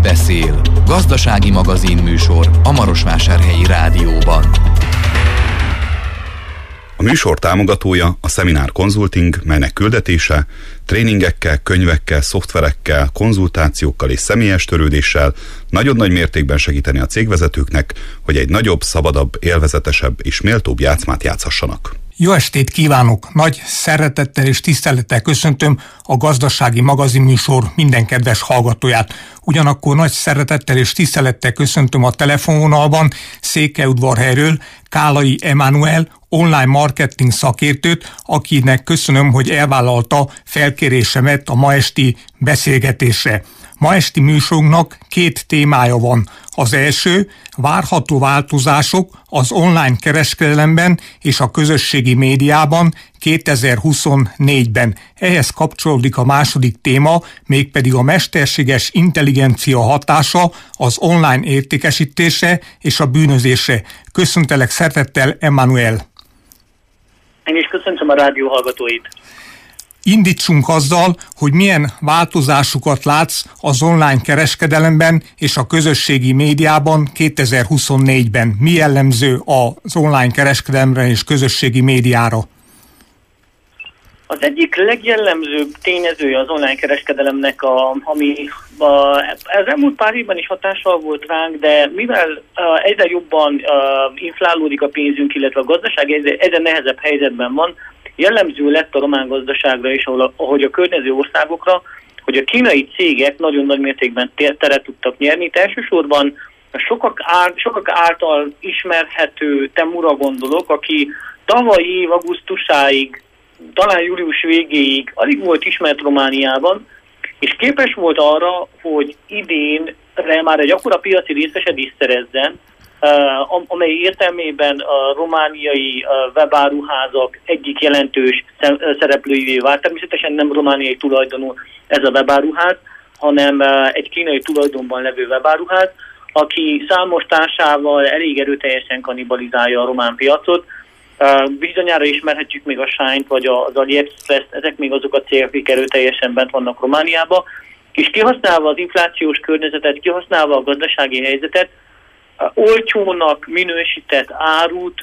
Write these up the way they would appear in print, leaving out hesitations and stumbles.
beszél. Gazdasági magazin műsor a Marosvásárhelyi Rádióban. A műsor támogatója a Szeminer Consulting, melynek küldetése tréningekkel, könyvekkel, szoftverekkel, konzultációkkal és személyes törődéssel nagyon nagy mértékben segíteni a cégvezetőknek, hogy egy nagyobb, szabadabb, élvezetesebb és méltóbb játszmát játszhassanak. Jó estét kívánok! Nagy szeretettel és tisztelettel köszöntöm a Gazdasági Magazin műsor minden kedves hallgatóját. Ugyanakkor nagy szeretettel és tisztelettel köszöntöm a telefonvonalban Székelyudvarhelyről Kálai Emánuel online marketing szakértőt, akinek köszönöm, hogy elvállalta felkérésemet a ma esti beszélgetésre. Ma esti műsorunknak két témája van. Az első, várható változások az online kereskedelemben és a közösségi médiában 2024-ben. Ehhez kapcsolódik a második téma, mégpedig a mesterséges intelligencia hatása az online értékesítésre és a bűnözésre. Köszöntelek szeretettel, Emmanuel. Én is köszöntöm a rádió hallgatóit. Indítsunk azzal, hogy milyen változásokat látsz az online kereskedelemben és a közösségi médiában 2024-ben. Mi jellemző az online kereskedelemre és közösségi médiára? Az egyik legjellemzőbb tényezője az online kereskedelemnek, ami az elmúlt pár évben is hatással volt ránk, de mivel egyre jobban inflálódik a pénzünk, illetve a gazdaság egyre nehezebb helyzetben van, jellemző lett a román gazdaságra is, ahogy a környező országokra, hogy a kínai cégek nagyon nagy mértékben teret tudtak nyerni. Itt elsősorban sokak által ismerhető Temura gondolok, aki tavalyi év augusztusáig, talán július végéig alig volt ismert Romániában, és képes volt arra, hogy idénre már egy akkora piaci részesedést szerezzen, amely értelmében a romániai webáruházak egyik jelentős szereplőivé vált. Természetesen nem romániai tulajdonú ez a webáruház, hanem egy kínai tulajdonban levő webáruház, aki számos társával elég erőteljesen kannibalizálja a román piacot. Bizonyára ismerhetjük még a Shine-t vagy az AliExpress, ezek még azok a cégek, akik erőteljesen bent vannak Romániában, és kihasználva az inflációs környezetet, kihasználva a gazdasági helyzetet, olcsónak minősített árut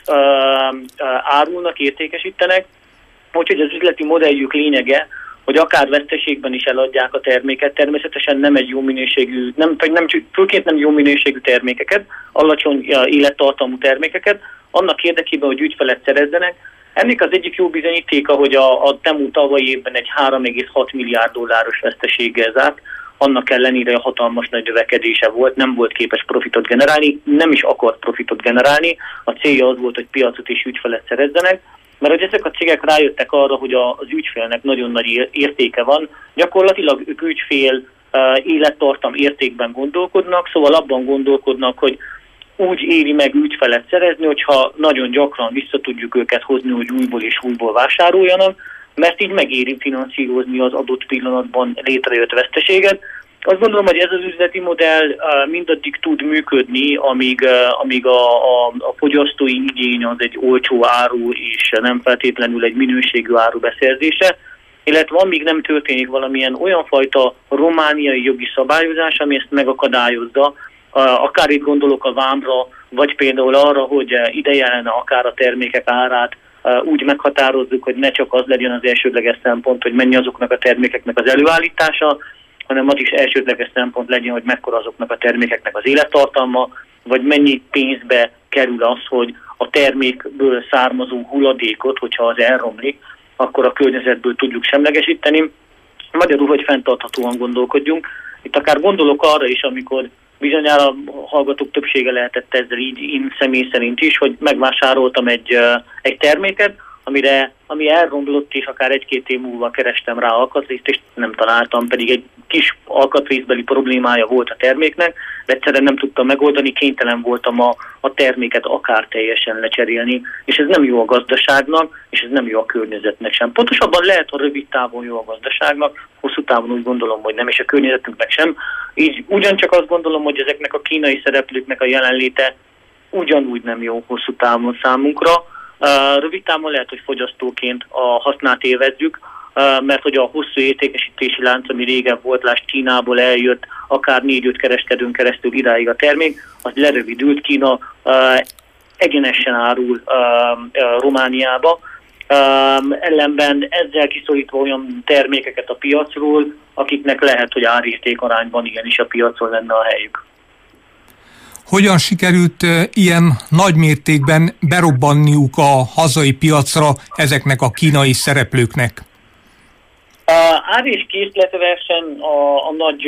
árulnak, értékesítenek, úgyhogy az üzleti modelljük lényege, hogy akár veszteségben is eladják a terméket, természetesen nem egy jó minőségű, főként nem jó minőségű termékeket, alacsony élettartamú termékeket, annak érdekében, hogy ügyfelet szerezzenek. Ennek az egyik jó bizonyítéka, hogy a Temu tavalyi évben egy 3,6 milliárd dolláros veszteséggel zárt, annak ellenére hatalmas nagy növekedése volt, nem volt képes profitot generálni, nem is akart profitot generálni, a célja az volt, hogy piacot és ügyfelet szerezzenek, mert hogy ezek a cégek rájöttek arra, hogy az ügyfélnek nagyon nagy értéke van, gyakorlatilag ők ügyfél élettartam értékben gondolkodnak, szóval abban gondolkodnak, hogy úgy éri meg ügyfelet szerezni, hogyha nagyon gyakran vissza tudjuk őket hozni, hogy újból és újból vásároljanak, mert így megéri finanszírozni az adott pillanatban létrejött veszteséget. Azt gondolom, hogy ez az üzleti modell mindaddig tud működni, amíg a fogyasztói igény az egy olcsó áru és nem feltétlenül egy minőségű áru beszerzése, illetve amíg nem történik valamilyen olyan fajta romániai jogi szabályozás, ami ezt megakadályozza, akár itt gondolok a vámra, vagy például arra, hogy ideje lenne akár a termékek árát úgy meghatározzuk, hogy ne csak az legyen az elsődleges szempont, hogy mennyi azoknak a termékeknek az előállítása, hanem az is elsődleges szempont legyen, hogy mekkora azoknak a termékeknek az élettartalma, vagy mennyi pénzbe kerül az, hogy a termékből származó hulladékot, hogyha az elromlik, akkor a környezetből tudjuk semlegesíteni. Magyarul, hogy fenntarthatóan gondolkodjunk. Itt akár gondolok arra is, amikor bizonyára a hallgatók többsége lehetett ezzel így, én személy szerint is, hogy megvásároltam egy terméket, ami elromlott, és akár 1-2 év múlva kerestem rá alkatrészt, és nem találtam, pedig egy kis alkatrészbeli problémája volt a terméknek, de egyszerűen nem tudtam megoldani, kénytelen voltam a terméket akár teljesen lecserélni, és ez nem jó a gazdaságnak, és ez nem jó a környezetnek sem. Pontosabban lehet, hogy rövid távon jó a gazdaságnak, hosszú távon úgy gondolom, hogy nem, és a környezetünknek sem. Így ugyancsak azt gondolom, hogy ezeknek a kínai szereplőknek a jelenléte ugyanúgy nem jó hosszú távon számunkra. Rövid távon lehet, hogy fogyasztóként a hasznát élvezzük, mert hogy a hosszú értékesítési lánc, ami régen volt, lásd Kínából eljött, akár 4-5 kereskedőn keresztül idáig a termék, az lerövidült, Kína egyenesen árul Romániába, ellenben ezzel kiszorítva olyan termékeket a piacról, akiknek lehet, hogy árértékarányban igenis a piacon lenne a helyük. Hogyan sikerült ilyen nagymértékben berobbanniuk a hazai piacra ezeknek a kínai szereplőknek? Ár- és készletverseny a nagy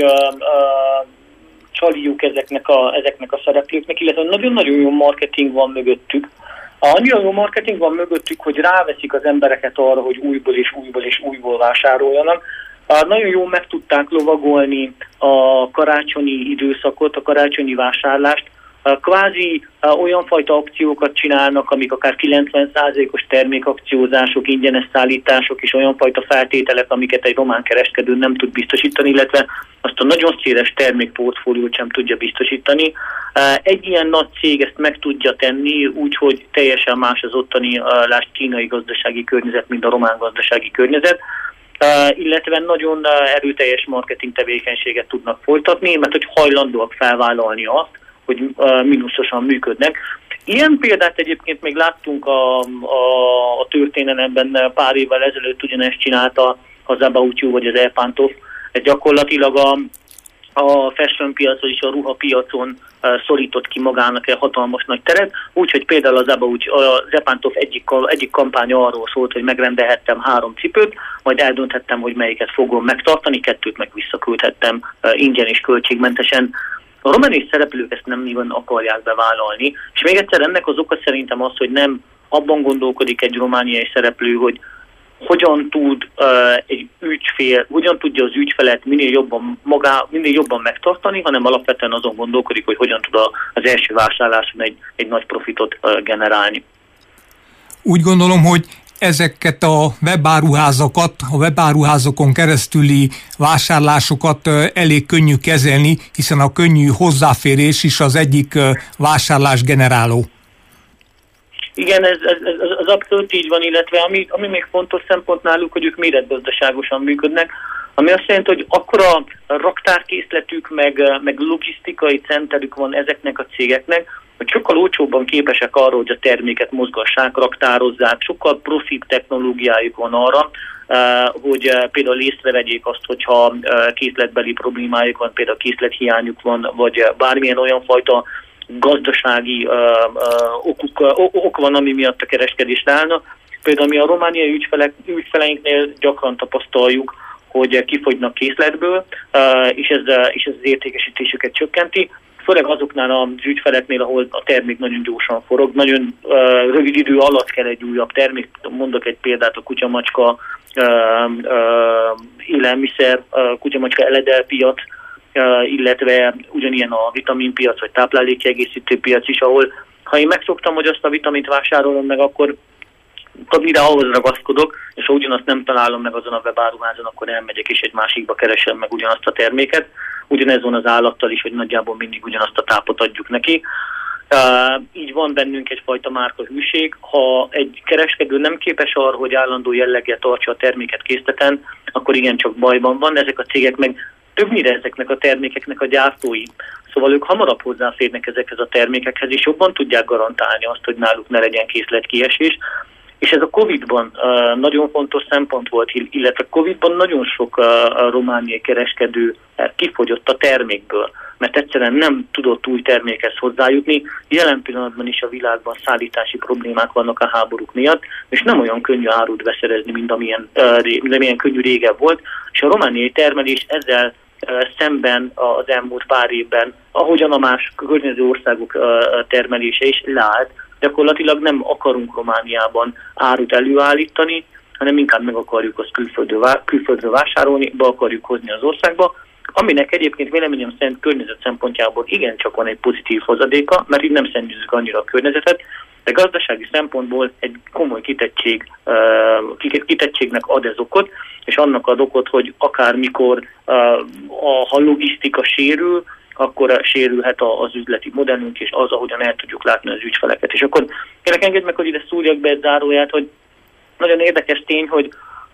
csaliuk ezeknek a szereplőknek, illetve nagyon-nagyon jó marketing van mögöttük. Annyira jó marketing van mögöttük, hogy ráveszik az embereket arra, hogy újból vásároljanak. Nagyon jól meg tudták lovagolni a karácsonyi időszakot, a karácsonyi vásárlást. Kvázi olyan fajta akciókat csinálnak, amik akár 90%-os termékakciózások, ingyenes szállítások és olyan fajta feltételek, amiket egy román kereskedő nem tud biztosítani, illetve azt a nagyon széles termékportfóliót sem tudja biztosítani. Egy ilyen nagy cég ezt meg tudja tenni, úgyhogy teljesen más az ottani kínai gazdasági környezet, mint a román gazdasági környezet. Illetve nagyon erőteljes marketing tevékenységet tudnak folytatni, mert hogy hajlandóak felvállalni azt, hogy mínuszosan működnek. Ilyen példát egyébként még láttunk a történelemben pár évvel ezelőtt, ugyanezt csinálta az About You vagy az Elpántov. Ez gyakorlatilag a fashion piacon és a ruhapiacon szorított ki magának egy hatalmas nagy teret, úgyhogy például az Elpántov egyik kampánya arról szólt, hogy megrendelhettem 3 cipőt, majd eldönthettem, hogy melyiket fogom megtartani, 2 meg visszaküldhettem ingyen és költségmentesen. A romániai szereplők ezt nem nagyon akarják bevállalni, és még egyszer ennek az oka szerintem az, hogy nem abban gondolkodik egy romániai szereplő, hogy hogyan tud hogyan tudja az ügyfelet minél jobban megtartani, hanem alapvetően azon gondolkodik, hogy hogyan tud az első vásárláson egy nagy profitot generálni. Úgy gondolom, hogy ezeket a webáruházakat, a webáruházakon keresztüli vásárlásokat elég könnyű kezelni, hiszen a könnyű hozzáférés is az egyik vásárlás generáló. Igen, ez abszolút így van, illetve ami még fontos szempont náluk, hogy ők méretgazdaságosan működnek, ami azt jelenti, hogy akkora raktárkészletük, meg logisztikai centerük van ezeknek a cégeknek, hogy sokkal olcsóbban képesek arra, hogy a terméket mozgassák, raktározzák, sokkal profibb technológiájuk van arra, hogy például észrevegyék azt, hogyha készletbeli problémájuk van, például készlethiányuk van, vagy bármilyen olyan fajta gazdasági ok van, ami miatt a kereskedést állna. Például mi a romániai ügyfeleinknél gyakran tapasztaljuk, hogy kifogynak készletből, és ez az értékesítésüket csökkenti. Főleg azoknál az ügyfeleknél, ahol a termék nagyon gyorsan forog, nagyon rövid idő alatt kell egy újabb termék. Mondok egy példát, a kutyamacska élelmiszer, kutyamacska eledelpiac, illetve ugyanilyen a vitaminpiac, vagy táplálékkiegészítő piac is, ahol ha én megszoktam, hogy azt a vitamint vásárolom meg, akkor mire ahhoz ragaszkodok, és ha ugyanazt nem találom meg azon a webáruházon, akkor elmegyek és egy másikba keresem meg ugyanazt a terméket. Ugyanez van az állattal is, hogy nagyjából mindig ugyanazt a tápot adjuk neki. Így van bennünk egyfajta márkahűség. Ha egy kereskedő nem képes arra, hogy állandó jelleggel tartsa a terméket készleten, akkor igencsak bajban van. Ezek a cégek meg többnyire ezeknek a termékeknek a gyártói. Szóval ők hamarabb hozzáférnek ezekhez a termékekhez, és jobban tudják garantálni azt, hogy náluk ne legyen készletkiesés. És ez a Covid-ban nagyon fontos szempont volt, illetve Covid-ban nagyon sok romániai kereskedő kifogyott a termékből, mert egyszerűen nem tudott új termékhez hozzájutni. Jelen pillanatban is a világban szállítási problémák vannak a háborúk miatt, és nem olyan könnyű árut beszerezni, mint amilyen könnyű régen volt, és a romániai termelés ezzel szemben az elmúlt pár évben, ahogyan a más környező országok termelése is leállt, gyakorlatilag nem akarunk Romániában árut előállítani, hanem inkább meg akarjuk azt külföldről vásárolni, be akarjuk hozni az országba, aminek egyébként véleményem szerint környezet szempontjából igencsak van egy pozitív hozadéka, mert így nem szennyezzük annyira a környezetet, de gazdasági szempontból egy komoly kitettségnek ad ez okot, és annak ad okot, hogy akármikor ha logisztika sérül, akkor sérülhet az üzleti modellünk, és az, ahogyan el tudjuk látni az ügyfeleket. És akkor kérlek engedd meg, hogy ide szúrjak be egy záróját, hogy nagyon érdekes tény, hogy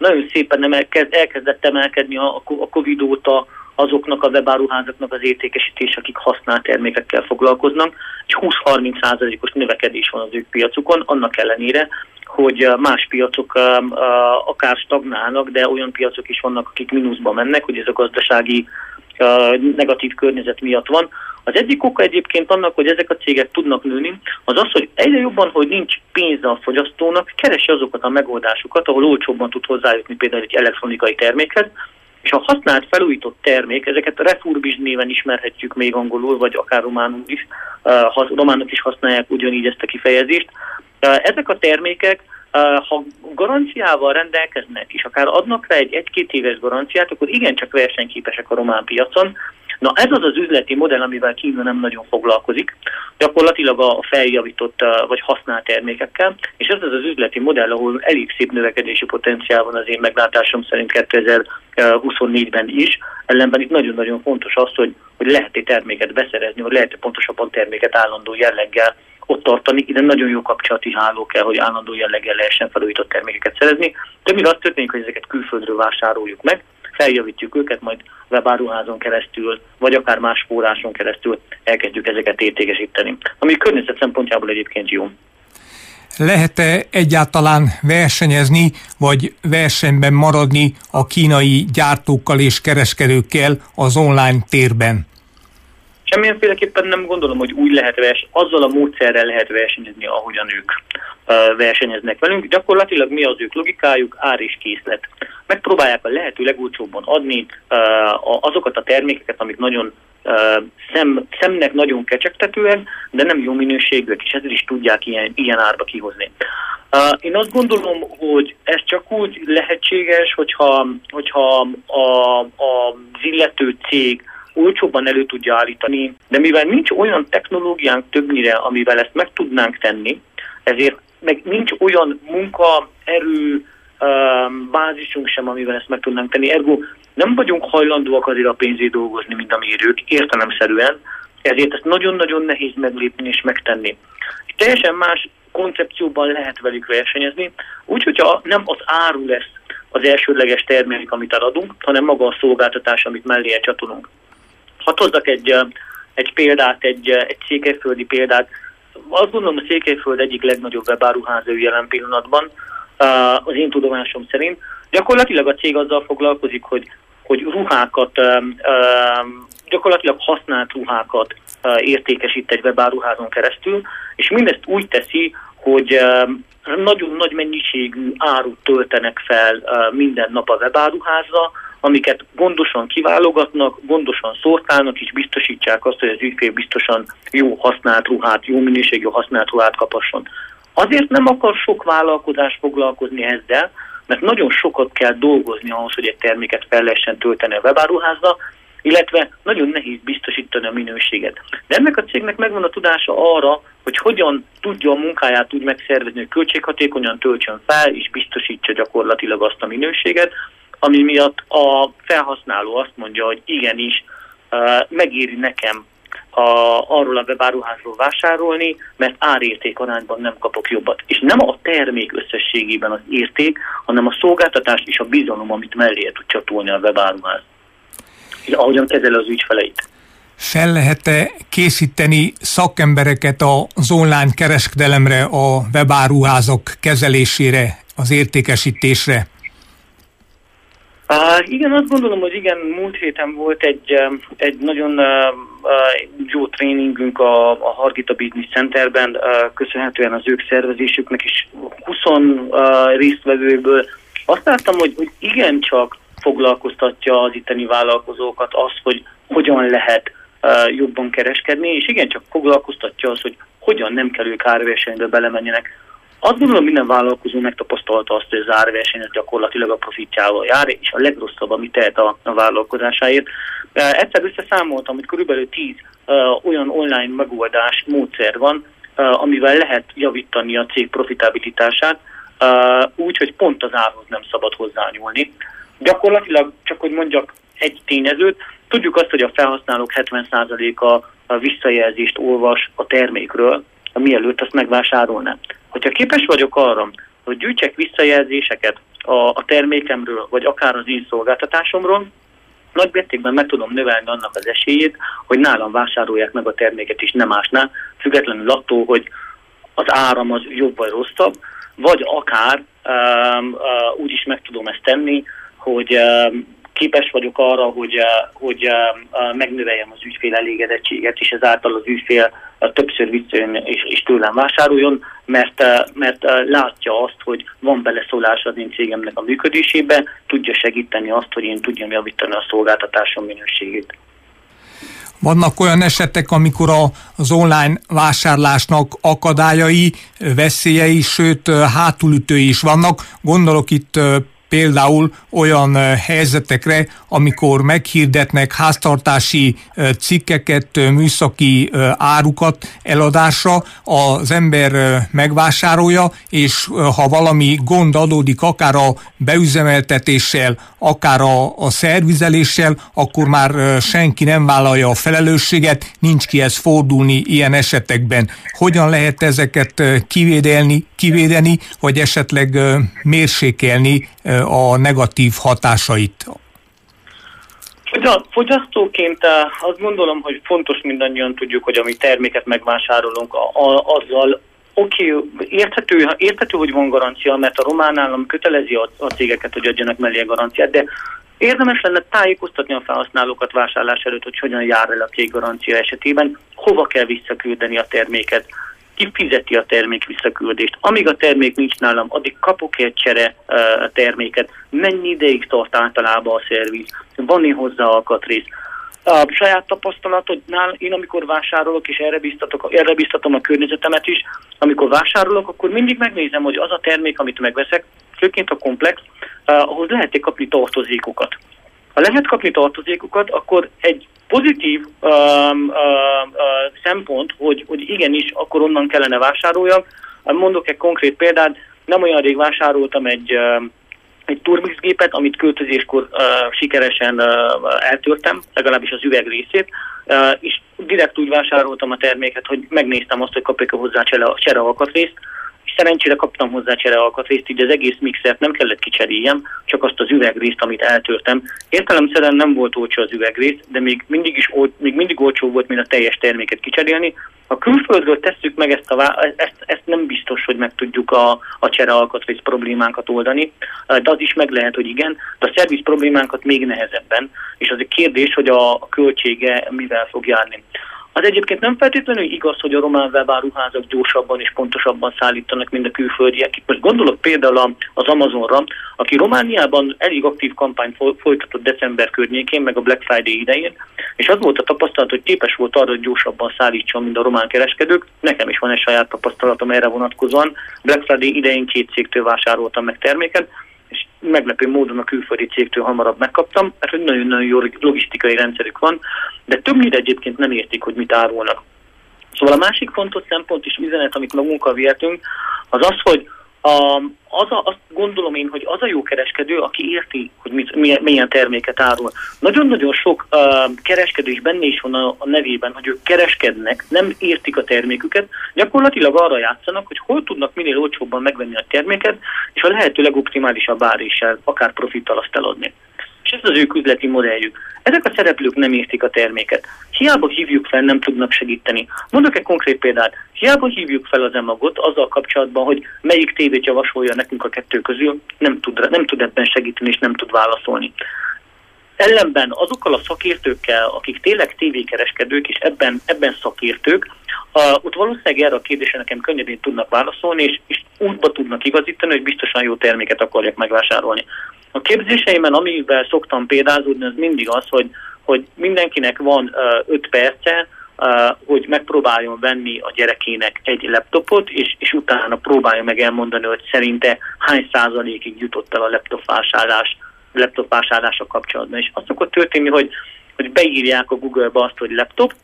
nagyon szépen elkezdett emelkedni a Covid óta azoknak a webáruházaknak az értékesítés, akik használt termékekkel foglalkoznak, és 20-30%-os növekedés van az ők piacukon, annak ellenére, hogy más piacok akár stagnálnak, de olyan piacok is vannak, akik mínuszba mennek, hogy ez a gazdasági negatív környezet miatt van. Az egyik oka egyébként annak, hogy ezek a cégek tudnak nőni, az az, hogy egyre jobban, hogy nincs pénze a fogyasztónak, keresi azokat a megoldásokat, ahol olcsóbban tud hozzájutni például egy elektronikai termékhez, és a használt, felújított termék, ezeket a refurbished néven ismerhetjük még angolul, vagy akár románul is, románok is használják ugyanígy ezt a kifejezést. Ezek a termékek, ha garanciával rendelkeznek, és akár adnak rá egy 1-2 éves garanciát, akkor igencsak versenyképesek a román piacon. Na ez az az üzleti modell, amivel Kína nem nagyon foglalkozik, gyakorlatilag a feljavított vagy használt termékekkel, és ez az az üzleti modell, ahol elég szép növekedési potenciál van az én meglátásom szerint 2024-ben is, ellenben itt nagyon-nagyon fontos az, hogy lehet-e terméket beszerezni, vagy lehet-e pontosabban terméket állandó jelleggel ott tartani. Ide nagyon jó kapcsolati háló kell, hogy állandó jelleggel lehessen felújított termékeket szerezni. Többnyire azt történik, hogy ezeket külföldről vásároljuk meg, feljavítjuk őket, majd webáruházon keresztül, vagy akár más forráson keresztül elkezdjük ezeket értékesíteni. Ami környezet szempontjából egyébként jó. Lehet-e egyáltalán versenyezni, vagy versenyben maradni a kínai gyártókkal és kereskedőkkel az online térben? Semmilyenféleképpen nem gondolom, hogy úgy lehet azzal a módszerrel lehet versenyezni, ahogyan ők versenyeznek velünk. Gyakorlatilag mi az ők logikájuk? Ár és készlet. Megpróbálják a lehető legolcsóbban adni azokat a termékeket, amik nagyon szemnek nagyon kecsegtetően, de nem jó minőségűek, és ezért is tudják ilyen árba kihozni. Én azt gondolom, hogy ez csak úgy lehetséges, hogyha az illető cég olcsóbban elő tudja állítani, de mivel nincs olyan technológiánk többnyire, amivel ezt meg tudnánk tenni, ezért meg nincs olyan munkaerő bázisunk sem, amivel ezt meg tudnánk tenni. Ergo nem vagyunk hajlandóak azért a pénzért dolgozni, mint amérők, értelemszerűen, ezért ezt nagyon-nagyon nehéz meglépni és megtenni. Teljesen más koncepcióban lehet velük versenyezni, úgyhogy nem az áru lesz az elsődleges termék, amit eladunk, hanem maga a szolgáltatás, amit mellé csatolunk. Hadd hozzak egy példát, egy székelyföldi példát. Azt gondolom, a Székelyföld egyik legnagyobb webáruháza jelen pillanatban, az én tudomásom szerint. Gyakorlatilag a cég azzal foglalkozik, hogy ruhákat, gyakorlatilag használt ruhákat értékesít egy webáruházon keresztül, és mindezt úgy teszi, hogy nagyon nagy mennyiségű árut töltenek fel minden nap a webáruházra, amiket gondosan kiválogatnak, gondosan szortálnak, és biztosítsák azt, hogy az ügyfél biztosan jó használt ruhát, jó minőségű használt ruhát kapasson. Azért nem akar sok vállalkozás foglalkozni ezzel, mert nagyon sokat kell dolgozni ahhoz, hogy egy terméket fel lehessen tölteni a webáruházra, illetve nagyon nehéz biztosítani a minőséget. De ennek a cégnek megvan a tudása arra, hogy hogyan tudja a munkáját úgy megszervezni, hogy költséghatékonyan töltsön fel, és biztosítsa gyakorlatilag azt a minőséget, ami miatt a felhasználó azt mondja, hogy igenis megéri nekem arról a webáruházról vásárolni, mert árérték arányban nem kapok jobbat. És nem a termék összességében az érték, hanem a szolgáltatás és a bizalom, amit mellé tud csatolni a webáruház. És ahogyan kezeli az ügyfeleit. Fel lehet-e készíteni szakembereket az online kereskedelemre, a webáruházak kezelésére, az értékesítésre? Igen, azt gondolom, hogy igen, múlt héten volt egy nagyon jó tréningünk a Hargita Business Centerben, köszönhetően az ők szervezésüknek is 20 résztvevőből. Azt láttam, hogy igencsak foglalkoztatja az itteni vállalkozókat az, hogy hogyan lehet jobban kereskedni, és igencsak foglalkoztatja az, hogy hogyan nem kell ők árversenybe belemenjenek. Azt gondolom, minden vállalkozó megtapasztalta azt, hogy az árverseny gyakorlatilag a profitjával jár, és a legrosszabb, amit tehet a vállalkozásáért. Egyszer összeszámoltam, hogy körülbelül 10 olyan online megoldás, módszer van, amivel lehet javítani a cég profitabilitását, úgy, hogy pont az árhoz nem szabad hozzányúlni. Gyakorlatilag, csak hogy mondjak egy tényezőt, tudjuk azt, hogy a felhasználók 70%-a visszajelzést olvas a termékről, mielőtt azt megvásárolná. Hogyha képes vagyok arra, hogy gyűjtsek visszajelzéseket a termékemről, vagy akár az én szolgáltatásomról, nagy mértékben meg tudom növelni annak az esélyét, hogy nálam vásárolják meg a terméket is, nem másnál, függetlenül attól, hogy az áram az jobb vagy rosszabb, vagy akár úgy is meg tudom ezt tenni, hogy képes vagyok arra, hogy megnöveljem az ügyfél elégedettséget, és ezáltal az ügyfél többször visszajön és tőlem vásároljon, mert látja azt, hogy van beleszólás az én cégemnek a működésébe, tudja segíteni azt, hogy én tudjam javítani a szolgáltatásom minőségét. Vannak olyan esetek, amikor az online vásárlásnak akadályai, veszélyei, sőt hátulütői is vannak. Gondolok itt például olyan helyzetekre, amikor meghirdetnek háztartási cikkeket, műszaki árukat eladásra, az ember megvásárolja, és ha valami gond adódik, akár a beüzemeltetéssel, akár a szervizeléssel, akkor már senki nem vállalja a felelősséget, nincs kihez fordulni ilyen esetekben. Hogyan lehet ezeket kivédeni, vagy esetleg mérsékelni a negatív hatásait? Fogyasztóként azt gondolom, hogy fontos, mindannyian tudjuk, hogy ami terméket megvásárolunk, azzal érthető, hogy van garancia, mert a román állam kötelezi a cégeket, hogy adjanak mellé a garanciát, de érdemes lenne tájékoztatni a felhasználókat vásárlás előtt, hogy hogyan jár el a cég garancia esetében, hova kell visszaküldeni a terméket, ki fizeti a termék visszaküldést. Amíg a termék nincs nálam, addig kapok egy csere terméket. Mennyi ideig tart általában a szerviz? Van-e hozzá alkatrész? A saját tapasztalatodnál én amikor vásárolok, és erre biztatom a környezetemet is, amikor vásárolok, akkor mindig megnézem, hogy az a termék, amit megveszek, főként a komplex, ahhoz lehet kapni tartozékokat. Ha lehet kapni tartozékokat, akkor egy pozitív szempont, hogy igenis, akkor onnan kellene vásároljak. Mondok egy konkrét példát, nem olyan rég vásároltam egy Turmix gépet, amit költözéskor sikeresen eltörtem, legalábbis az üveg részét, és direkt úgy vásároltam a terméket, hogy megnéztem azt, hogy kapjuk hozzá cserealkatrészt, és szerencsére kaptam hozzá cserealkatrészt, így az egész mixert nem kellett kicseréljem, csak azt az üvegrészt, amit eltörtem. Értelemszerűen nem volt olcsó az üvegrész, de még mindig olcsó volt, mint a teljes terméket kicserélni. Ha külföldről tesszük meg ezt nem biztos, hogy meg tudjuk a cserealkatrész problémánkat oldani, de az is meg lehet, hogy igen, de a szerviz problémánkat még nehezebben, és az egy kérdés, hogy a költsége mivel fog járni. Az egyébként nem feltétlenül igaz, hogy a román webáruházak gyorsabban és pontosabban szállítanak, mint a külföldiek. Most gondolok például az Amazonra, aki Romániában elég aktív kampányt folytatott december környékén, meg a Black Friday idején, és az volt a tapasztalat, hogy képes volt arra, hogy gyorsabban szállítson, mint a román kereskedők. Nekem is van egy saját tapasztalatom erre vonatkozóan. Black Friday idején 2 cégtől vásároltam meg terméket, és meglepő módon a külföldi cégtől hamarabb megkaptam, mert hogy nagyon-nagyon jó logisztikai rendszerük van, de többnyire egyébként nem értik, hogy mit árulnak. Szóval a másik fontos szempont és üzenet, amit magunkkal vihetünk, az az, hogy azt gondolom én, hogy az a jó kereskedő, aki érti, hogy milyen terméket árul. Nagyon-nagyon sok kereskedő is benne is van a nevében, hogy ők kereskednek, nem értik a terméküket, gyakorlatilag arra játszanak, hogy hol tudnak minél olcsóbban megvenni a terméket, és a lehető legoptimálisabb áréssel, akár profittal azt eladni. És ez az ő üzleti modelljük. Ezek a szereplők nem értik a terméket. Hiába hívjuk fel, nem tudnak segíteni. Mondok egy konkrét példát. Hiába hívjuk fel az EMAG-ot azzal kapcsolatban, hogy melyik tévét javasolja nekünk a 2 közül, nem tud ebben segíteni és nem tud válaszolni. Ellenben azokkal a szakértőkkel, akik tényleg tévékereskedők és ebben szakértők, ott valószínűleg erre a kérdésre nekem könnyedén tudnak válaszolni, és útba tudnak igazítani, hogy biztosan jó terméket akarják megvásárolni. A képzéseimben, amivel szoktam példázódni, az mindig az, hogy mindenkinek van 5 perce, hogy megpróbáljon venni a gyerekének egy laptopot, és utána próbálja meg elmondani, hogy szerinte hány százalékig jutott el a laptop vásárlása kapcsolatban. És az szokott történni, hogy beírják a Google-ba azt, hogy laptop,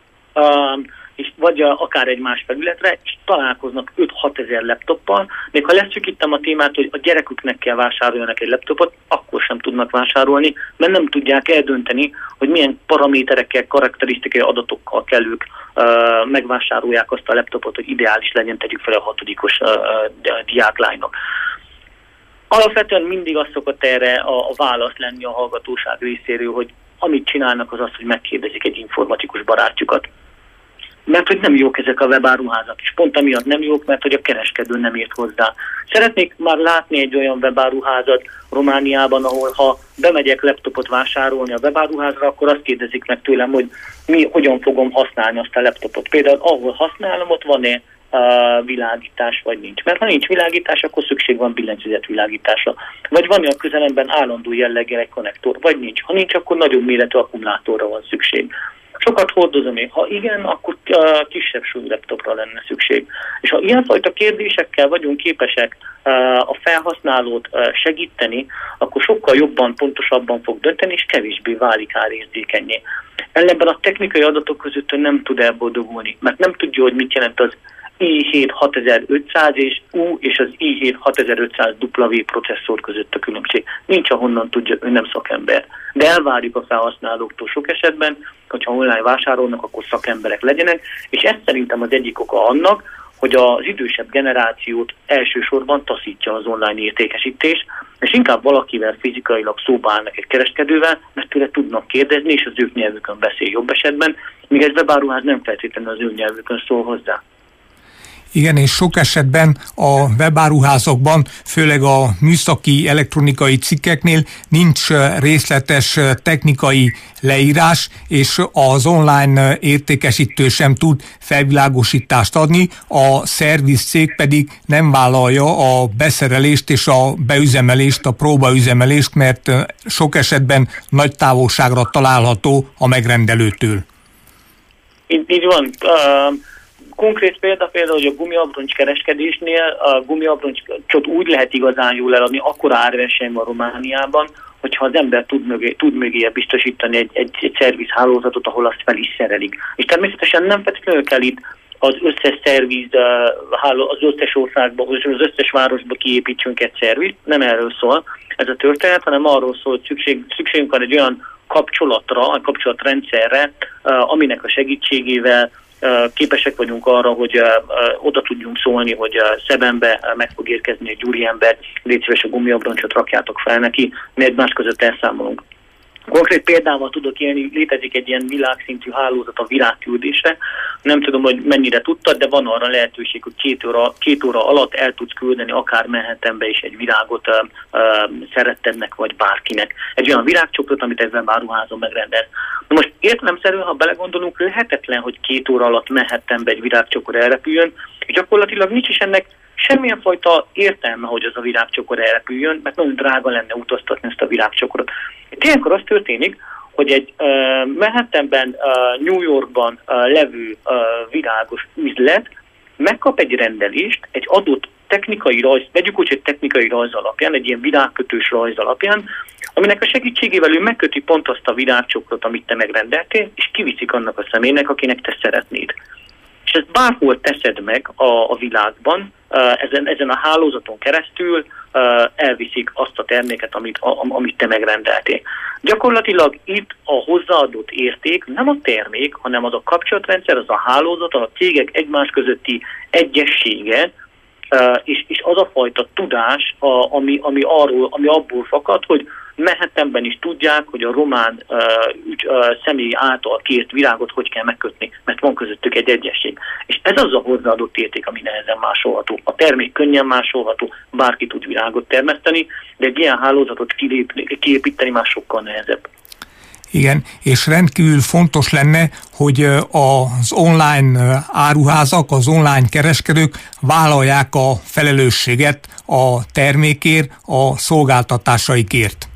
és vagy akár egy más felületre, és találkoznak 5-6 ezer laptoppal, még ha leszűkítem a témát, hogy a gyereküknek kell vásároljanak egy laptopot, akkor sem tudnak vásárolni, mert nem tudják eldönteni, hogy milyen paraméterekkel, karakterisztikai adatokkal kell ők megvásárolják azt a laptopot, hogy ideális legyen, tegyük fel a 6. diáklánynak. Alapvetően mindig az szokott erre a válasz lenni a hallgatóság részéről, hogy amit csinálnak az hogy megkérdezik egy informatikus barátjukat. Mert hogy nem jók ezek a webáruházak, és pont amiatt nem jók, mert hogy a kereskedő nem ért hozzá. Szeretnék már látni egy olyan webáruházat Romániában, ahol ha bemegyek laptopot vásárolni a webáruházra, akkor azt kérdezik meg tőlem, hogy hogyan fogom használni azt a laptopot. Például ahol használom, ott van-e világítás, vagy nincs. Mert ha nincs világítás, akkor szükség van billentyűzet világításra. Vagy van-e a közelemben állandó jelleggel egy konnektor, vagy nincs. Ha nincs, akkor nagyobb méretű akkumulátorra van szükség. Sokat hordozom én. Ha igen, akkor kisebb súlyú laptopra lenne szükség. És ha ilyenfajta kérdésekkel vagyunk képesek a felhasználót segíteni, akkor sokkal jobban, pontosabban fog dönteni, és kevésbé válik árérzékennyé. Ellenben a technikai adatok között nem tud elboldogulni, mert nem tudja, hogy mit jelent az i7 6500 és U és az i7 6500 W processzor között a különbség. Nincs, ahonnan tudja, ő nem szakember. De elvárjuk a felhasználóktól sok esetben, hogyha online vásárolnak, akkor szakemberek legyenek, és ez szerintem az egyik oka annak, hogy az idősebb generációt elsősorban taszítja az online értékesítés, és inkább valakivel fizikailag szóba állnak egy kereskedővel, mert tőle tudnak kérdezni, és az ő nyelvükön beszél jobb esetben, míg egy webáruház nem feltétlenül az ő nyelvükön szól hozzá. Igen, és sok esetben a webáruházakban, főleg a műszaki elektronikai cikkeknél nincs részletes technikai leírás, és az online értékesítő sem tud felvilágosítást adni, a szervizzcég pedig nem vállalja a beszerelést és a beüzemelést, a próbaüzemelést, mert sok esetben nagy távolságra található a megrendelőtől. Így van. Konkrét példa, hogy a gumiabroncs kereskedésnél a gumiabroncsot úgy lehet igazán jól eladni, akkora árverseny van Romániában, hogyha az ember tud mögéje biztosítani egy szervizhálózatot, ahol azt fel is szerelik. És természetesen nem feltétlenül kell itt az összes szerviz, az összes országban, az összes városban kiépítsünk egy szervizt, nem erről szól ez a történet, hanem arról szól, hogy szükségünk van egy olyan kapcsolatra, egy kapcsolatrendszerre, aminek a segítségével képesek vagyunk arra, hogy oda tudjunk szólni, hogy Szebenbe meg fog érkezni egy úriember, légy szíves a gumiabroncsot rakjátok fel neki, mi egymás között elszámolunk. Konkrét példával tudok élni, létezik egy ilyen világszintű hálózat a virágküldésre. Nem tudom, hogy mennyire tudtad, de van arra lehetőség, hogy két óra alatt el tudsz küldeni akár Manhattanbe is egy virágot szerettednek vagy bárkinek. Egy olyan virágcsokrot, amit egy webáruházon megrendel. Na most értelemszerűen, ha belegondolunk, lehetetlen, hogy 2 óra alatt Manhattanbe egy virágcsokor elrepüljön, és gyakorlatilag nincs is ennek semmilyen fajta értelme, hogy az a virágcsokor elrepüljön, mert nagyon drága lenne utaztatni ezt a virágcsokorot. Ilyenkor az történik, hogy egy Manhattanben, New Yorkban levő virágos üzlet megkap egy rendelést, egy adott technikai rajz, vegyük úgy, hogy technikai rajz alapján, egy ilyen virágkötős rajz alapján, aminek a segítségével ő megköti pont azt a virágcsokrot, amit te megrendeltél, és kiviszik annak a személynek, akinek te szeretnéd. És ezt bárhol teszed meg a világban, ezen a hálózaton keresztül elviszik azt a terméket, amit te megrendeltél. Gyakorlatilag itt a hozzáadott érték nem a termék, hanem az a kapcsolatrendszer, az a hálózat, a cégek egymás közötti egyessége, és az a fajta tudás, ami abból fakad, hogy Manhattanben is tudják, hogy a román személy által kért virágot hogy kell megkötni, mert van közöttük egy egyesség. És ez az a hozzáadott érték, ami nehezen másolható. A termék könnyen másolható, bárki tud virágot termeszteni, de egy ilyen hálózatot kiépíteni már sokkal nehezebb. Igen, és rendkívül fontos lenne, hogy az online áruházak, az online kereskedők vállalják a felelősséget a termékért, a szolgáltatásaikért.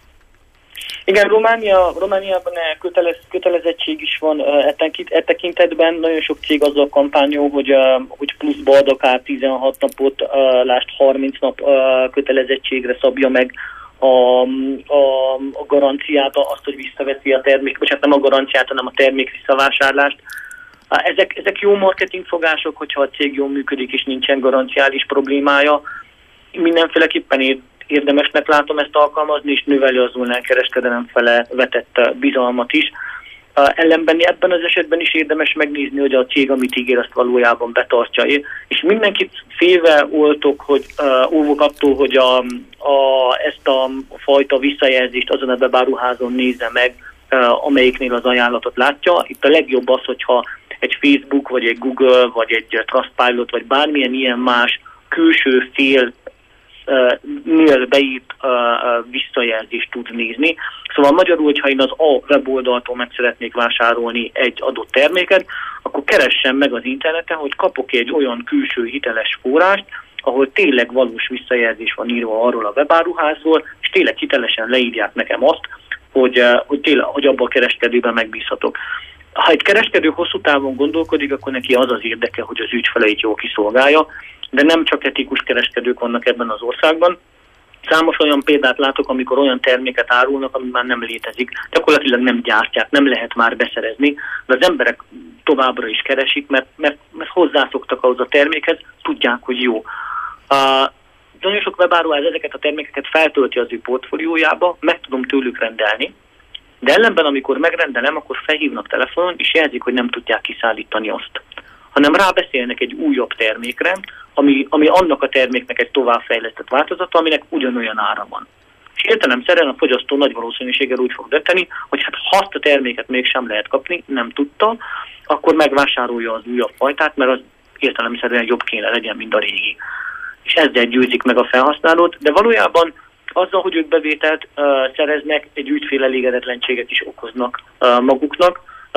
Igen, Romániában kötelezettség is van e tekintetben. Nagyon sok cég azzal kampányol, hogy pluszba ad akár 16 napot, lásd 30 nap kötelezettségre szabja meg a garanciát, azt, hogy visszaveszi a termék, vagy hát nem a garanciát, hanem a termék visszavásárlást. Ezek jó marketingfogások, hogyha a cég jól működik és nincsen garanciális problémája. Mindenféleképpen érdemesnek látom ezt alkalmazni, és növeli az online kereskedelem fele vetett bizalmat is. Ellenben ebben az esetben is érdemes megnézni, hogy a cég, amit ígér, azt valójában betartja. És mindenkit félve oltok, hogy óvok attól, hogy ezt a fajta visszajelzést azon a webáruházon nézze meg, amelyiknél az ajánlatot látja. Itt a legjobb az, hogyha egy Facebook, vagy egy Google, vagy egy Trustpilot, vagy bármilyen ilyen más külső fél beírt visszajelzést tud nézni. Szóval magyarul, hogyha én az A weboldaltól meg szeretnék vásárolni egy adott terméket, akkor keressem meg az interneten, hogy kapok egy olyan külső hiteles forrást, ahol tényleg valós visszajelzés van írva arról a webáruházról, és tényleg hitelesen leírják nekem azt, hogy abban a kereskedőben megbízhatok. Ha egy kereskedő hosszú távon gondolkodik, akkor neki az az érdeke, hogy az ügyfeleit jól kiszolgálja, de nem csak etikus kereskedők vannak ebben az országban. Számos olyan példát látok, amikor olyan terméket árulnak, ami már nem létezik. Gyakorlatilag nem gyártják, nem lehet már beszerezni, de az emberek továbbra is keresik, mert hozzászoktak ahhoz a termékhez, tudják, hogy jó. Nagyon sok webáruház ezeket a termékeket feltölti az ő portfóliójába, meg tudom tőlük rendelni, de ellenben, amikor megrendelem, akkor felhívnak telefonon, és jelzik, hogy nem tudják kiszállítani azt. Hanem rábeszélnek egy újabb termékre, ami annak a terméknek egy továbbfejlesztett változata, aminek ugyanolyan ára van. És értelemszerűen a fogyasztó nagy valószínűséggel úgy fog dönteni, hogy hát ha azt a terméket mégsem lehet kapni, nem tudta, akkor megvásárolja az újabb fajtát, mert az értelemszerűen jobb kéne legyen, mint a régi. És ezzel győzik meg a felhasználót, de valójában azzal, hogy ők bevételt szereznek, egy ügyfél elégedetlenséget is okoznak maguknak,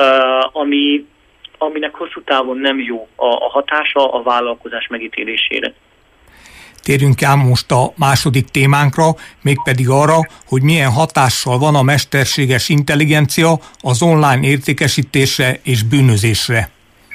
aminek hosszú távon nem jó a hatása a vállalkozás megítélésére. Térjünk ám most a második témánkra, mégpedig arra, hogy milyen hatással van a mesterséges intelligencia az online értékesítésre és bűnözésre.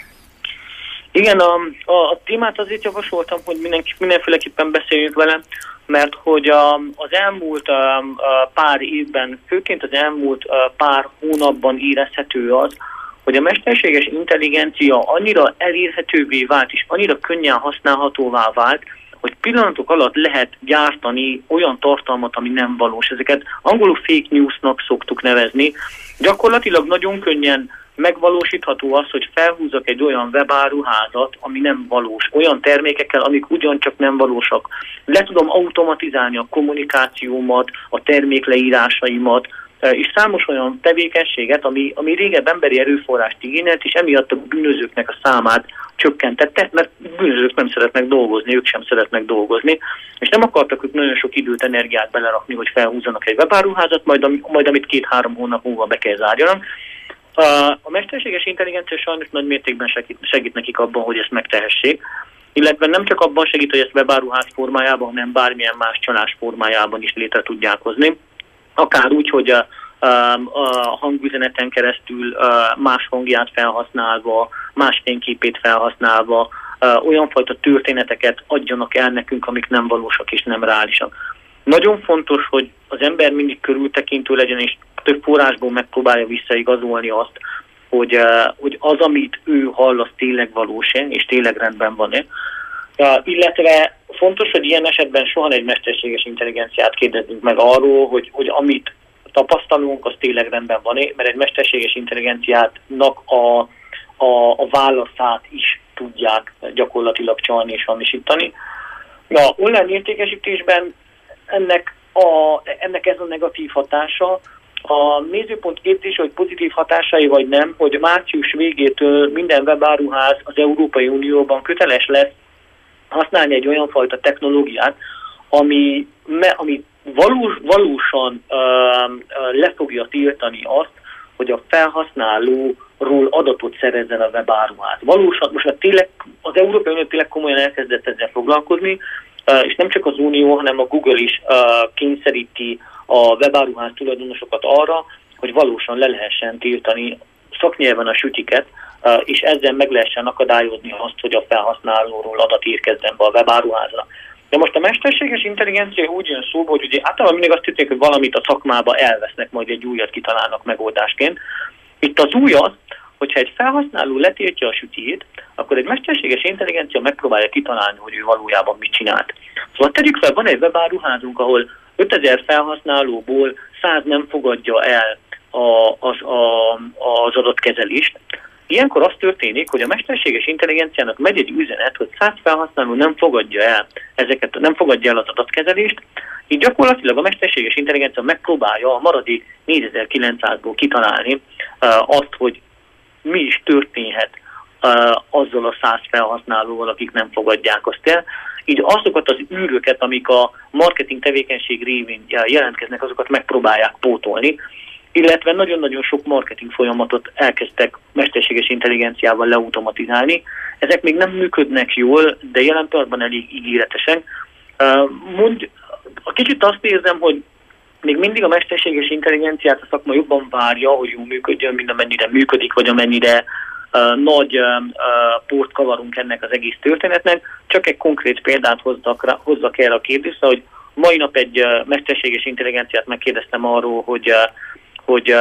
Igen, a témát azért javasoltam, hogy mindenféleképpen beszéljünk vele, mert hogy az elmúlt pár évben, főként az elmúlt pár hónapban érezhető az, hogy a mesterséges intelligencia annyira elérhetővé vált, és annyira könnyen használhatóvá vált, hogy pillanatok alatt lehet gyártani olyan tartalmat, ami nem valós. Ezeket angolul fake newsnak szoktuk nevezni. Gyakorlatilag nagyon könnyen megvalósítható az, hogy felhúzok egy olyan webáruházat, ami nem valós. Olyan termékekkel, amik ugyancsak nem valósak. Le tudom automatizálni a kommunikációmat, a termékleírásaimat, és számos olyan tevékenységet, ami régebb emberi erőforrást igényelt, és emiatt a bűnözőknek a számát csökkentette, mert bűnözők nem szeretnek dolgozni, ők sem szeretnek dolgozni, és nem akartak ők nagyon sok időt, energiát belerakni, hogy felhúzzanak egy webáruházat, majd amit 2-3 hónap múlva be kell zárjanak. A mesterséges intelligencia sajnos nagy mértékben segít nekik abban, hogy ezt megtehessék, illetve nem csak abban segít, hogy ezt webáruház formájában, hanem bármilyen más csalás formájában is létre tudják hozni. Akár úgy, hogy a hangüzeneten keresztül más hangját felhasználva, más fényképét felhasználva olyan fajta történeteket adjanak el nekünk, amik nem valósak és nem reálisak. Nagyon fontos, hogy az ember mindig körültekintő legyen, és több forrásból megpróbálja visszaigazolni azt, hogy az, amit ő hall, az tényleg valós-e, és tényleg rendben van-e. Illetve fontos, hogy ilyen esetben soha egy mesterséges intelligenciát kérdezzünk meg arról, hogy amit tapasztalunk, az tényleg rendben van-e, mert egy mesterséges intelligenciának a válaszát is tudják gyakorlatilag csalni és hamisítani. A online értékesítésben ennek ez a negatív hatása. A nézőpont képzése, hogy pozitív hatásai vagy nem, hogy március végétől minden webáruház az Európai Unióban köteles lesz használni egy olyan fajta technológiát, ami valósan le fogja tiltani azt, hogy a felhasználóról adatot szerezzen a webáruház. Valósan, most tényleg az Európai Unió tényleg komolyan elkezdett ezzel foglalkozni, és nem csak az Unió, hanem a Google is kényszeríti a webáruház tulajdonosokat arra, hogy valósan le lehessen tiltani szaknyelven a sütiket, és ezzel meg lehessen akadályozni azt, hogy a felhasználóról adat érkezzen be a webáruházra. De most a mesterséges intelligencia úgy jön szóba, hogy ugye általában mindig azt hitték, hogy valamit a szakmába elvesznek, majd egy újat kitalálnak megoldásként. Itt az új az, hogyha egy felhasználó letiltja a sütijét, akkor egy mesterséges intelligencia megpróbálja kitalálni, hogy ő valójában mit csinált. Szóval tegyük fel, van egy webáruházunk, ahol 5000 felhasználóból 100 nem fogadja el az adatkezelést. Ilyenkor az történik, hogy a mesterséges intelligenciának megy egy üzenet, hogy 100 felhasználó nem fogadja el az adatkezelést, így gyakorlatilag a mesterséges intelligencia megpróbálja a maradék 4900-ból kitalálni azt, hogy mi is történhet azzal a 100 felhasználóval, akik nem fogadják azt el. Így azokat az űröket, amik a marketing tevékenység révén jelentkeznek, azokat megpróbálják pótolni, illetve nagyon-nagyon sok marketing folyamatot elkezdtek mesterséges intelligenciával leautomatizálni. Ezek még nem működnek jól, de jelen pillanatban elég ígéretesen. Kicsit azt érzem, hogy még mindig a mesterséges intelligenciát a szakma jobban várja, hogy jól működjön, mint amennyire működik, vagy amennyire nagy port kavarunk ennek az egész történetnek. Csak egy konkrét példát hozzak el a kérdésre, hogy mai nap egy mesterséges intelligenciát megkérdeztem arról, hogy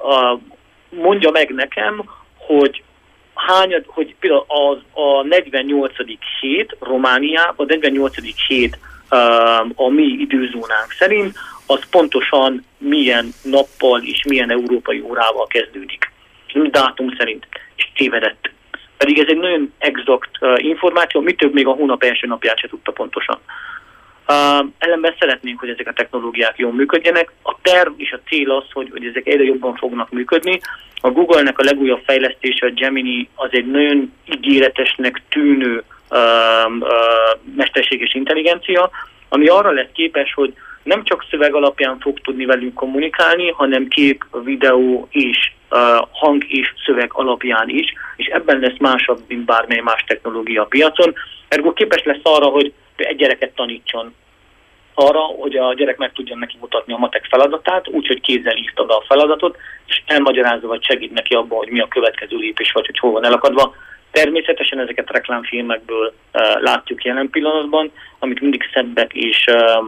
mondja meg nekem, hogy például a 48. hét Romániában, a 48. hét a mi időzónánk szerint, az pontosan milyen nappal és milyen európai órával kezdődik. Dátum szerint. És tévedett. Pedig ez egy nagyon exakt információ, mi több még a hónap első napját se tudta pontosan. Ellenben szeretnénk, hogy ezek a technológiák jól működjenek. A terv és a cél az, hogy ezek egyre jobban fognak működni. A Google-nek a legújabb fejlesztése, a Gemini, az egy nagyon ígéretesnek tűnő mesterséges intelligencia, ami arra lesz képes, hogy nem csak szöveg alapján fog tudni velünk kommunikálni, hanem kép, videó és hang és szöveg alapján is, és ebben lesz másabb, mint bármely más technológia a piacon. Ergo képes lesz arra, hogy egy gyereket tanítson arra, hogy a gyerek meg tudjon neki mutatni a matek feladatát, úgyhogy kézzel írta be a feladatot, és elmagyarázza, vagy segít neki abban, hogy mi a következő lépés, vagy hogy hol van elakadva. Természetesen ezeket reklámfilmekből látjuk jelen pillanatban, amik mindig szebbek és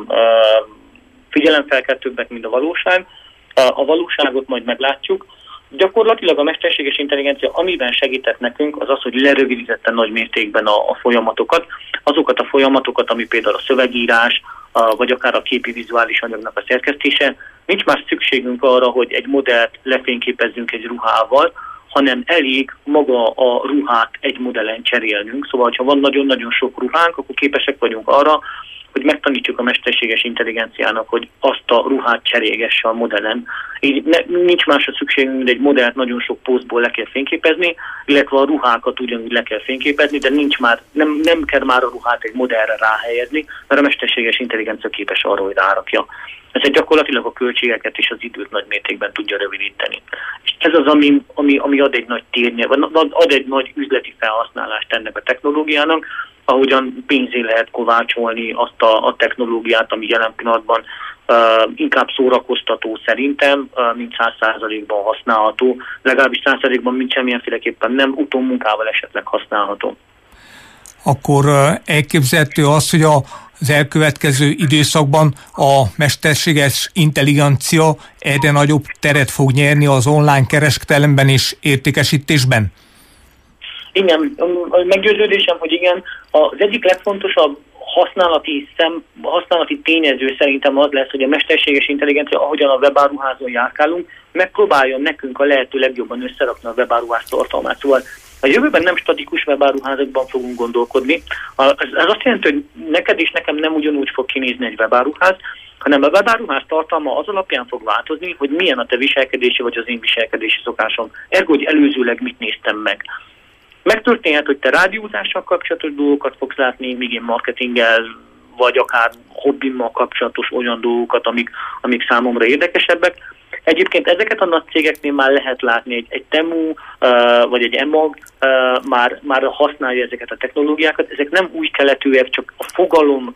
figyelemfelkeltőbbek, mint a valóság. A valóságot majd meglátjuk. Gyakorlatilag a mesterséges intelligencia, amiben segített nekünk, az az, hogy lerövidítette nagy mértékben a folyamatokat. Azokat a folyamatokat, ami például a szövegírás, vagy akár a képi vizuális anyagnak a szerkesztése. Nincs már szükségünk arra, hogy egy modellt lefényképezzünk egy ruhával, hanem elég maga a ruhát egy modellen cserélnünk. Szóval, ha van nagyon-nagyon sok ruhánk, akkor képesek vagyunk arra, hogy megtanítjuk a mesterséges intelligenciának, hogy azt a ruhát cserélgesse a modellen. Így nincs másra szükségünk, mint egy modellt nagyon sok pózból le kell fényképezni, illetve a ruhákat ugyanúgy le kell fényképezni, de nem kell már a ruhát egy modellre ráhelyezni, mert a mesterséges intelligencia képes arra, hogy rárakja. Ez gyakorlatilag a költségeket és az időt nagy mértékben tudja rövidíteni. És ez az, ami ad egy nagy térnyert, ad egy nagy üzleti felhasználást ennek a technológiának, ahogyan pénzé lehet kovácsolni azt a technológiát, ami jelen pillanatban inkább szórakoztató szerintem, mint 100%-ban használható, legalábbis 100%-ban mint semmilyenféleképpen nem utómunkával esetleg használható. Akkor elképzelhető az, hogy az elkövetkező időszakban a mesterséges intelligencia egyre nagyobb teret fog nyerni az online kereskedelemben és értékesítésben? Igen, a meggyőződésem, hogy igen. Az egyik legfontosabb használati tényező szerintem az lesz, hogy a mesterséges intelligencia, ahogyan a webáruházon járkálunk, megpróbáljon nekünk a lehető legjobban összerakni a webáruház tartalmát. Szóval a jövőben nem statikus webáruházakban fogunk gondolkodni. Ez azt jelenti, hogy neked és nekem nem ugyanúgy fog kinézni egy webáruház, hanem a webáruház tartalma az alapján fog változni, hogy milyen a te viselkedési vagy az én viselkedési szokásom. Ergo, hogy előzőleg mit néztem meg. Megtörténhet, hogy te rádiózással kapcsolatos dolgokat fogsz látni, míg én marketinggel, vagy akár hobbimmal kapcsolatos olyan dolgokat, amik számomra érdekesebbek. Egyébként ezeket a nagy cégeknél már lehet látni, egy Temu vagy egy Emag már használja ezeket a technológiákat. Ezek nem új keletűek, csak a fogalom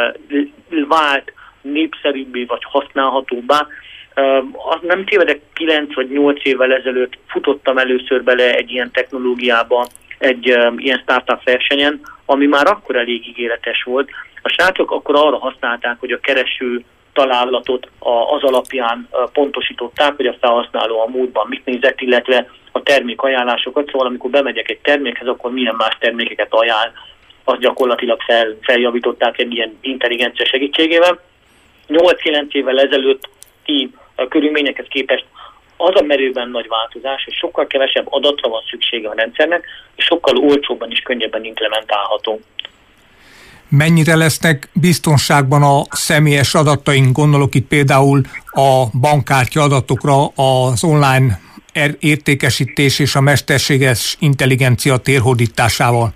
vált népszerűbbé vagy használhatóbbá. Nem tévedek, 9 vagy 8 évvel ezelőtt futottam először bele egy ilyen technológiába, egy ilyen startup versenyen, ami már akkor elég ígéretes volt. A srácok akkor arra használták, hogy a kereső találatot az alapján pontosították, hogy a felhasználó a múltban mit nézett, illetve a termékajánlásokat. Szóval amikor bemegyek egy termékhez, akkor milyen más termékeket ajánl, azt gyakorlatilag feljavították egy ilyen intelligencia segítségével. 8-9 évvel ezelőtt körülményekhez képest az a merőben nagy változás, hogy sokkal kevesebb adatra van szüksége a rendszernek, és sokkal olcsóbban és könnyebben implementálható. Mennyire lesznek biztonságban a személyes adataink, gondolok itt például a bankkártya adatokra, az online értékesítés és a mesterséges intelligencia térhódításával?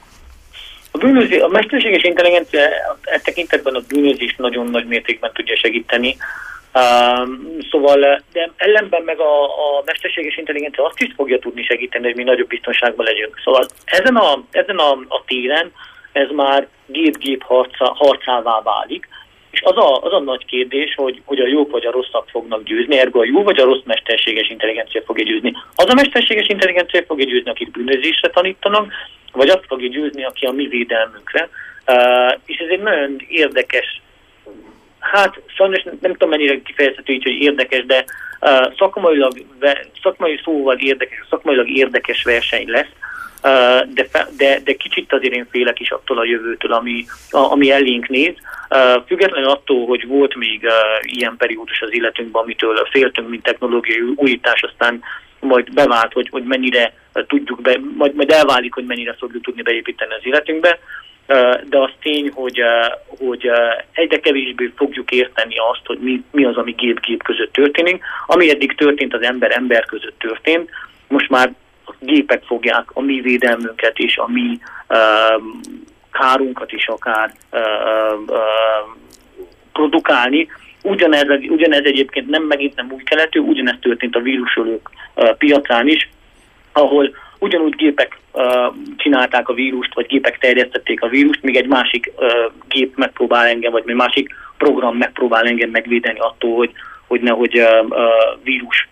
A mesterséges intelligencia tekintetben a bűnözést nagyon nagy mértékben tudja segíteni. Szóval, de ellenben meg a mesterséges intelligencia azt is fogja tudni segíteni, hogy mi nagyobb biztonságban legyünk. Szóval ezen a téren ez már gép-gép harcává válik, és az a nagy kérdés, hogy a jók vagy a rosszak fognak győzni, ergo a jó vagy a rossz mesterséges intelligencia fogja győzni. Az a mesterséges intelligencia fogja győzni, akik bűnözésre tanítanak, vagy azt fogja győzni, aki a mi védelmünkre. És ez egy nagyon érdekes, hát sajnos nem tudom mennyire kifejezhető így, hogy érdekes, de szakmai szóval szakmailag érdekes verseny lesz, de kicsit azért én félek is attól a jövőtől, ami elénk néz. Függetlenül attól, hogy volt még ilyen periódus az életünkben, amitől féltünk, mint technológiai újítás, aztán majd bevált, hogy mennyire tudjuk majd elválik, hogy mennyire fogjuk tudni beépíteni az életünkbe, de az tény, hogy egyre kevésbé fogjuk érteni azt, hogy mi az, ami gép-gép között történik. Ami eddig történt, az ember-ember között történt. Most már a gépek fogják a mi védelmünket és a mi kárunkat is akár produkálni. Ugyanez egyébként megint nem új keletű, ugyanez történt a vírusolók piacán is, ahol ugyanúgy gépek csinálták a vírust, vagy gépek terjesztették a vírust, míg egy másik gép megpróbál engem, vagy egy másik program megpróbál engem megvédeni attól, hogy nehogy vírus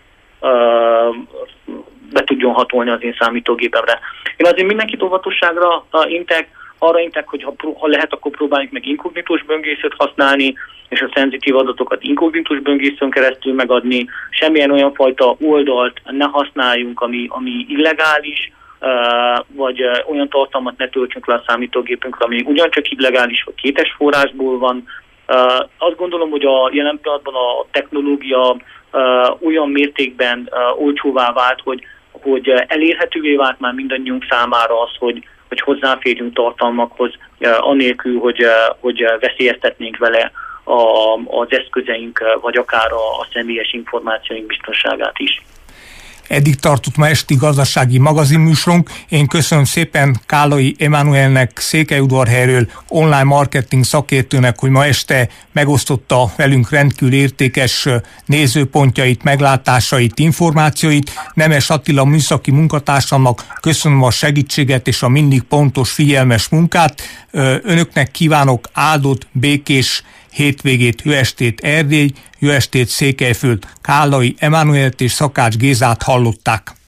be tudjon hatolni az én számítógépemre. Én azért mindenkit óvatosságra arra intek, hogy ha lehet, akkor próbáljuk meg inkognitós böngészőt használni, és a szenzitív adatokat inkognitós böngészőn keresztül megadni. Semmilyen olyan fajta oldalt ne használjunk, ami illegális, vagy olyan tartalmat ne töltsünk le a számítógépünkre, ami ugyancsak illegális, vagy kétes forrásból van. Azt gondolom, hogy a jelen pillanatban a technológia olyan mértékben olcsóvá vált, hogy elérhetővé vált már mindannyiunk számára az, hogy hozzáférjünk tartalmakhoz, anélkül, hogy veszélyeztetnénk vele az eszközeink, vagy akár a személyes információink biztonságát is. Eddig tartott ma esti gazdasági magazinműsorunk. Én köszönöm szépen Kállai Emánuelnek, Székelyudvarhelyről online marketing szakértőnek, hogy ma este megosztotta velünk rendkívül értékes nézőpontjait, meglátásait, információit. Nemes Attila műszaki munkatársamnak köszönöm a segítséget és a mindig pontos, figyelmes munkát. Önöknek kívánok áldott, békés hétvégét, jó estét Erdély, jó estét Székelyföld. Kállai Emánuelt és Szakács Gézát hallották.